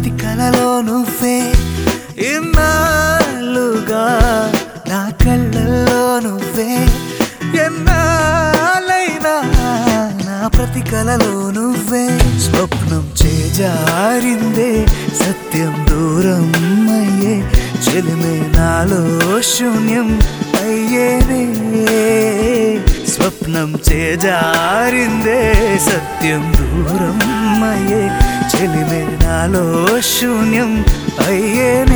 ప్రతి కలలో నువ్వే ఇన్నాళ్ళుగా నా కళ్ళల్లో నువ్వే ఎన్నాళ్ళైనా నా ప్రతి కలలో నువ్వే స్వప్నం చేజారిందే సత్యం దూరం అయ్యే చెలిమే నాలో శూన్యం అయ్యేనే స్వప్నం చేజారిందే సత్యం దూరం అయ్యే చెలిమే నాలో శూన్యం అయ్యేనే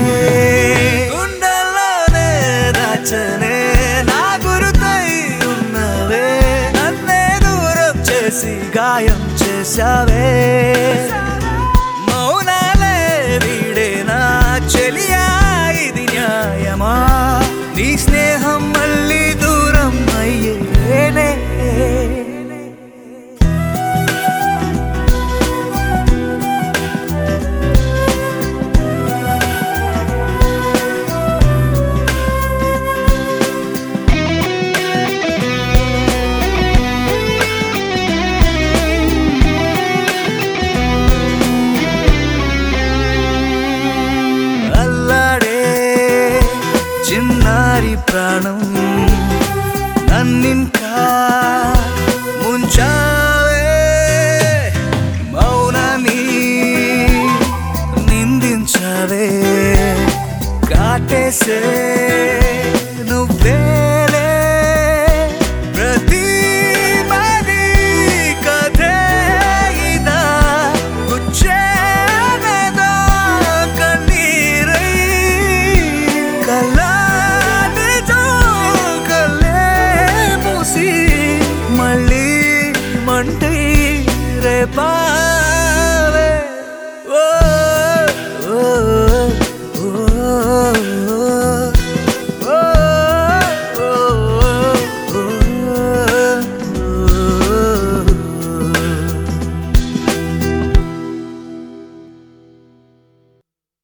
గుండెల్లోనే దాచనే నా గురుతై ఉన్నవే నన్నే దూరం చేసి గాయం చేశావే మౌనాలే వీడేనా చెలియా ఇది న్యాయమా నీ స్నేహం మళ్ళీ దూరం అయ్యేనే చిన్నారి ప్రాణం నన్నింకా ముంచావే మౌనాన్ని నిందించావే కాటేసే నువ్వేలే ప్రతి మది కథే ఇదా గుచ్చేనదా కన్నీరై కల్లా మళ్ళీ మంటే రేపా